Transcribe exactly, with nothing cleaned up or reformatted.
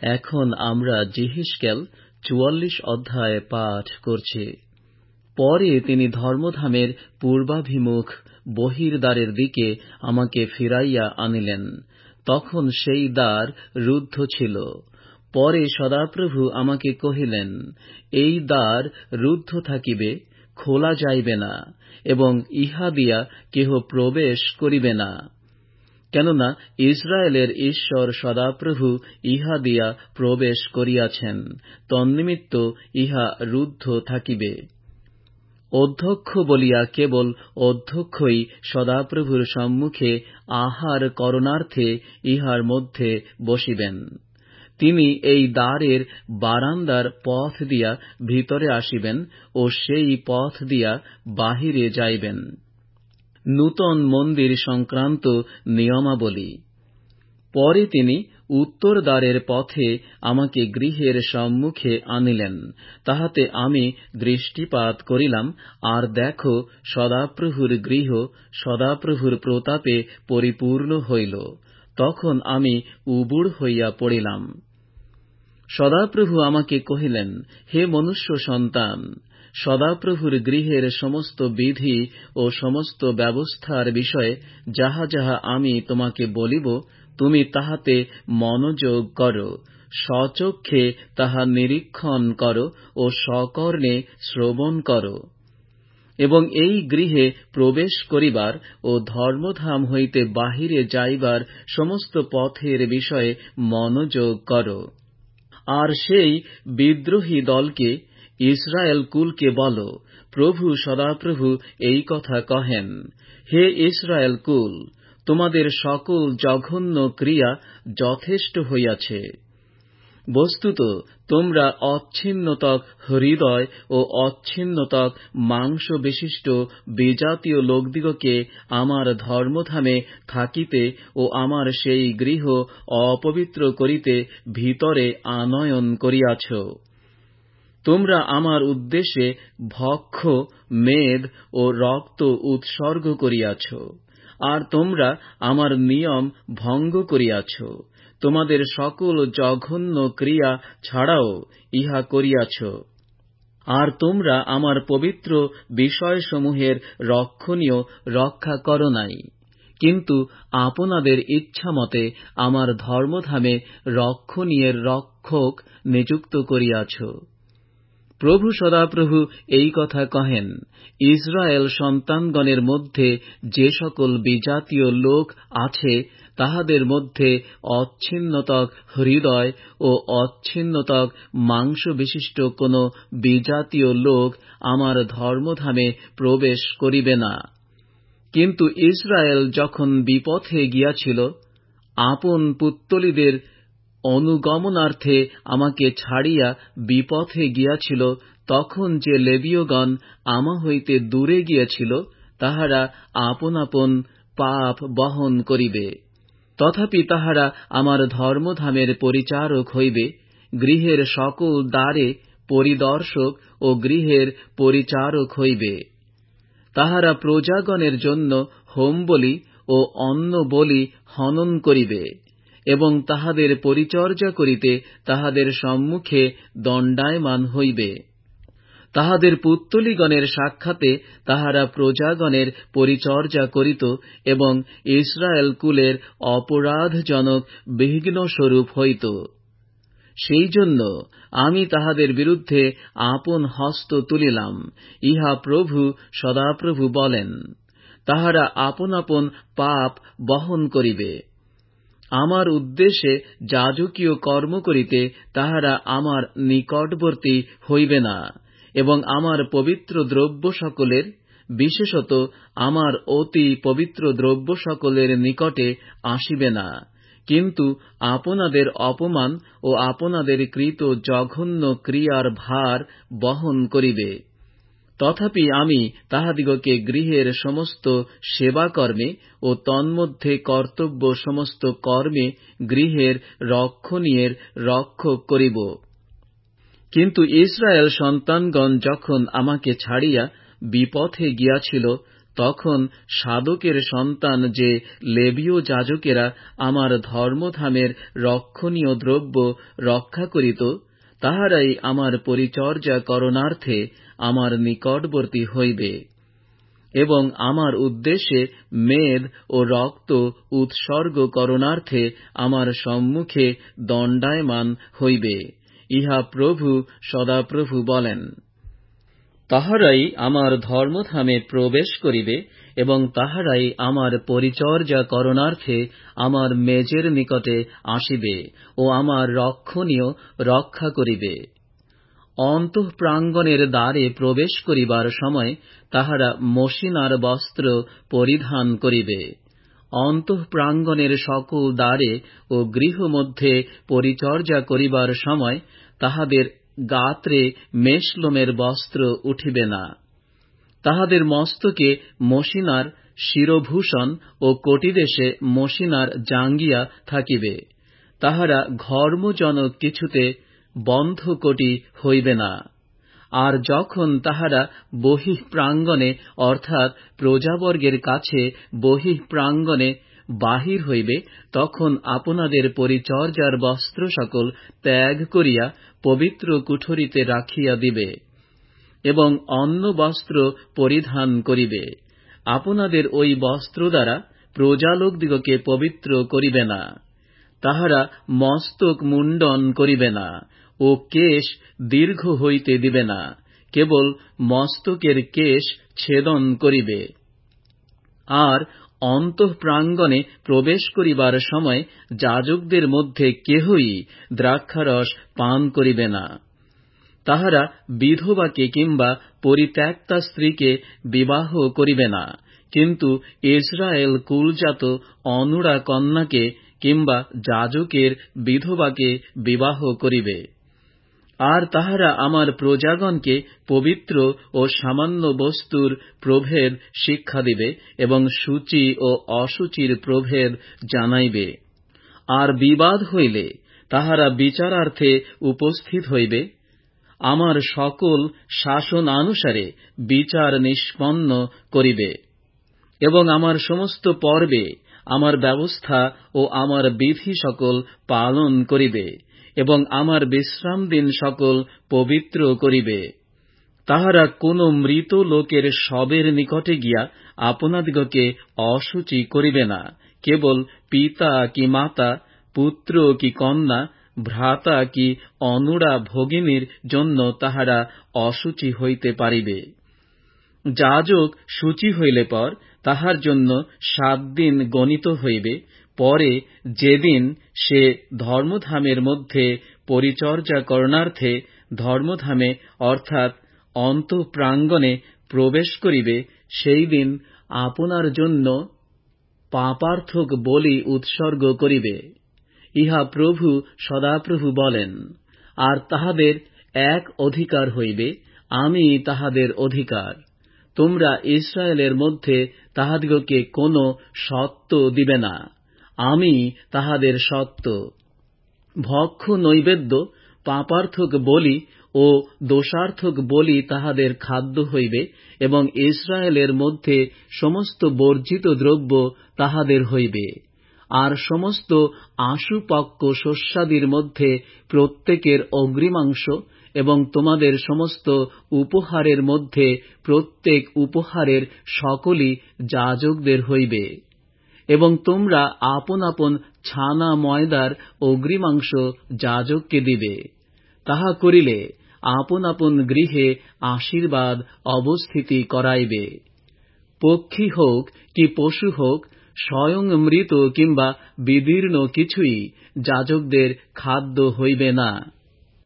এখন আমরা যেহেজকেল চুয়াল্লিশ অধ্যায় পাঠ করছি। পরে তিনি ধর্মধামের পূর্বাভিমুখ বহির্দ্বারের দিকে আমাকে ফিরাইয়া আনিলেন। তখন সেই দ্বার রুদ্ধ ছিল। পরে সদাপ্রভু আমাকে কহিলেন, এই দ্বার রুদ্ধ থাকিবে, খোলা যাইবে না, এবং ইহা দিয়া কেহ প্রবেশ করিবে না। কেননা ইসরায়েলের ঈশ্বর সদাপ্রভু ইহা দিয়া প্রবেশ করিয়াছেন, তন্নিমিত্ত ইহা রুদ্ধ থাকিবে। অধ্যক্ষ বলিয়া কেবল অধ্যক্ষই সদাপ্রভুর সম্মুখে আহার করণার্থে ইহার মধ্যে বসিবেন। তিনি এই দ্বারের বারান্দার পথ দিয়া ভিতরে আসিবেন ও সেই পথ দিয়া বাহিরে যাইবেন। নূতন মন্দির সংক্রান্ত নিয়মাবলী। পরে তিনি উত্তর দ্বারের পথে আমাকে গৃহের সম্মুখে আনিলেন। তাহাতে আমি দৃষ্টিপাত করিলাম, আর দেখো, সদাপ্রভুর গৃহ সদাপ্রভুর প্রতাপে পরিপূর্ণ হইল। তখন আমি উবুড় হইয়া পড়িলাম। সদাপ্রভু আমাকে কহিলেন, হে মনুষ্য সন্তান, সদাপ্রভুর গৃহের সমস্ত বিধি ও সমস্ত ব্যবস্থার বিষয়ে যাহা যাহা আমি তোমাকে বলিব, তুমি তাহাতে মনোযোগ কর, স্বচক্ষে তাহা নিরীক্ষণ কর ও সকর্ণে শ্রবণ কর। এবং এই গৃহে প্রবেশ করিবার ও ধর্মধাম হইতে বাহিরে যাইবার সমস্ত পথের বিষয়ে মনোযোগ কর। আর সেই বিদ্রোহী দলকে, ইসরায়েল কুলকে বল, প্রভু সদাপ্রভু এই কথা কহেন, হে ইসরায়েল কুল, তোমাদের সকল জঘন্য ক্রিয়া যথেষ্ট হইয়াছে। বস্তুত তোমরা অচ্ছিন্নতক হৃদয় ও অচ্ছিন্নতক মাংস বিশিষ্ট বিজাতীয় লোকদিগকে আমার ধর্মধামে থাকিতে ও আমার সেই গৃহ অপবিত্র করিতে ভিতরে আনয়ন করিয়াছ। তোমরা আমার উদ্দেশ্যে ভক্ষ, মেদ ও রক্ত উৎসর্গ করিয়াছ, আর তোমরা আমার নিয়ম ভঙ্গ করিয়াছ। তোমাদের সকল জঘন্য ক্রিয়া ছাড়াও ইহা করিয়াছ। আর তোমরা আমার পবিত্র বিষয়সমূহের রক্ষণীয় রক্ষা কর নাই, কিন্তু আপনাদের ইচ্ছামতে আমার ধর্মধামে রক্ষণীয়ের রক্ষক নিযুক্ত করিয়াছ। প্রভু সদাপ্রভু এই কথা কহেন, ইসরায়েল সন্তানগণের মধ্যে যে সকল বিজাতীয় লোক আছে, তাহাদের মধ্যে অচ্ছিন্নতক হৃদয় ও অচ্ছিন্নতক মাংস বিশিষ্ট কোন বিজাতীয় লোক আমার ধর্মধামে প্রবেশ করিবে না। কিন্তু ইসরায়েল যখন বিপথে গিয়াছিল, আপন পুত্তলিদের অনুগমনার্থে আমাকে ছাড়িয়া বিপথে গিয়াছিল, তখন যে লেবীয়গণ আমা হইতে দূরে গিয়াছিল, তাহারা আপন আপন পাপ বহন করিবে। তথাপি তাহারা আমার ধর্মধামের পরিচারক হইবে, গৃহের সকল দ্বারে পরিদর্শক ও গৃহের পরিচারক হইবে। তাহারা প্রজাগণের জন্য হোমবলি ও অন্নবলি হনন করিবে, এবং তাহাদের পরিচর্যা করিতে তাহাদের সম্মুখে দণ্ডায়মান হইবে। তাহাদের পুত্তলিগণের সাক্ষাতে তাহারা প্রজাগণের পরিচর্যা করিত এবং ইসরায়েল কুলের অপরাধজনক বিঘ্নস্বরূপ হইত। সেই জন্য আমি তাহাদের বিরুদ্ধে আপন হস্ত তুলিলাম, ইহা প্রভু সদাপ্রভু বলেন। তাহারা আপন আপন পাপ বহন করিবে। আমার উদ্দেশ্যে যাজকীয় কর্ম করিতে তাহারা আমার নিকটবর্তী হইবে না, এবং আমার পবিত্র দ্রব্য সকলের, বিশেষত আমার অতি পবিত্র দ্রব্য সকলের নিকটে আসিবে না, কিন্তু আপনাদের অপমান ও আপনাদের কৃত জঘন্য ক্রিয়ার ভার বহন করিবে। তথাপি আমি তাহাদিগকে গৃহের সমস্ত সেবাকর্মে ও তন্মধ্যে কর্তব্য সমস্ত কর্মে গৃহের রক্ষণীয়ের রক্ষক করিব। কিন্তু ইসরায়েল সন্তানগণ যখন আমাকে ছাড়িয়া বিপথে গিয়াছিল, তখন সাদোকের সন্তান যে লেবীয় যাজকেরা আমার ধর্মধামের রক্ষণীয় দ্রব্য রক্ষা করিত, তাহারাই আমার পরিচর্যা করণার্থে আমার নিকটবর্তী হইবে এবং আমার উদ্দেশ্যে মেদ ও রক্ত উৎসর্গ করণার্থে আমার সম্মুখে দণ্ডায়মান হইবে, ইহা প্রভু সদাপ্রভু বলেন। তাহারাই আমার ধর্মধামে প্রবেশ করিবে এবং তাহারাই আমার পরিচর্যা করণার্থে আমার মেজের নিকটে আসিবে ও আমার রক্ষণীয় রক্ষা করিবে। অন্তঃপ্রাঙ্গণের দ্বারে প্রবেশ করিবার সময় তাহারা মশিনার বস্ত্র পরিধান করিবে। অন্তঃপ্রাঙ্গণের সকল দ্বারে ও গৃহমধ্যে পরিচর্যা করিবার সময় তাহাদের গাত্রে মেষলোমের বস্ত্র উঠিবে না। তাহাদের মস্তকে মশিনার শিরভূষণ ও কটিদেশে মশিনার জাঙ্গিয়া থাকিবে। তাহারা ঘর্মজনক কিছুতে বন্ধকটি হইবে না। আর যখন তাহারা বহিঃপ্রাঙ্গণে অর্থাৎ প্রজাবর্গের কাছে বহিঃপ্রাঙ্গণে বাহির হইবে, তখন আপনাদের পরিচর্যার বস্ত্র সকল ত্যাগ করিয়া পবিত্র কুঠরিতে রাখিয়া দিবে এবং অন্য বস্ত্র পরিধান করিবে। আপনাদের ওই বস্ত্র দ্বারা প্রজালোকদিগকে পবিত্র করিবে না। তাহারা মস্তক মুণ্ডন করিবে না ও কেশ দীর্ঘ হইতে দিবে না, কেবল মস্তকের কেশ ছেদন করিবে। আর অন্তঃপ্রাঙ্গণে প্রবেশ করিবার সময় যাজকদের মধ্যে কেহই দ্রাক্ষারস পান করিবে না। তাহারা বিধবাকে কিংবা পরিত্যক্তা স্ত্রীকে বিবাহ করিবে না, কিন্তু ইসরায়েল কুলজাত অনুরা কন্যাকে কিংবা যাজকের বিধবাকে বিবাহ করিবে। আর তাহারা আমার প্রজাগণকে পবিত্র ও সামান্য বস্তুর প্রভেদ শিক্ষা দিবে এবং সূচি ও অসূচির প্রভেদ জানাইবে। আর বিবাদ হইলে তাহারা বিচারার্থে উপস্থিত হইবে। আমার সকল শাসনানুসারে বিচার নিষ্পন্ন করিবে এবং আমার সমস্ত পর্বে আমার ব্যবস্থা ও আমার বিধি সকল পালন করিবে এবং আমার বিশ্রাম দিন সকল পবিত্র করিবে। তাহারা কোন মৃত লোকের শবের নিকটে গিয়া আপনাদিগকে অশুচি করিবে না, কেবল পিতা কি মাতা, পুত্র কি কন্যা, ভ্রাতা কি অনুরা ভগিনীর জন্য তাহারা অশুচি হইতে পারিবে। যাজক শুচি হইলে পর তাহার জন্য সাত দিন গণিত হইবে। পরে যেদিন সে ধর্মধামের মধ্যে পরিচর্যা করণার্থে ধর্মধামে অর্থাৎ অন্তঃপ্রাঙ্গণে প্রবেশ করিবে, সেই দিন আপনার জন্য পাপার্থক বলি উৎসর্গ করিবে, ইহা প্রভু সদাপ্রভু বলেন। আর তাহাদের এক অধিকার হইবে, আমি তাহাদের অধিকার। তোমরা ইসরায়েলের মধ্যে তাহাদিগকে কোন সত্ত্ব দিবে না, আমি তাহাদের সত্ত্ব। ভক্ষ নৈবেদ্য, পাপার্থক বলি ও দোষার্থক বলি তাহাদের খাদ্য হইবে এবং ইসরায়েলের মধ্যে সমস্ত বর্জিত দ্রব্য তাহাদের হইবে। আর সমস্ত আশুপক্ক শস্যাদির মধ্যে প্রত্যেকের অগ্রিমাংশ এবং তোমাদের সমস্ত উপহারের মধ্যে প্রত্যেক উপহারের সকলই যাজকদের হইবে। এবং তোমরা আপন আপন ছানা ময়দার অগ্রিমাংশ যাজককে দিবে। তাহা করিলে আপন আপন গৃহে আশীর্বাদ অবস্থিতি করাইবে। পক্ষী হোক কি পশু হোক, স্বয়ং মৃত কিংবা বিদীর্ণ কিছুই যাজকদের খাদ্য হইবে না।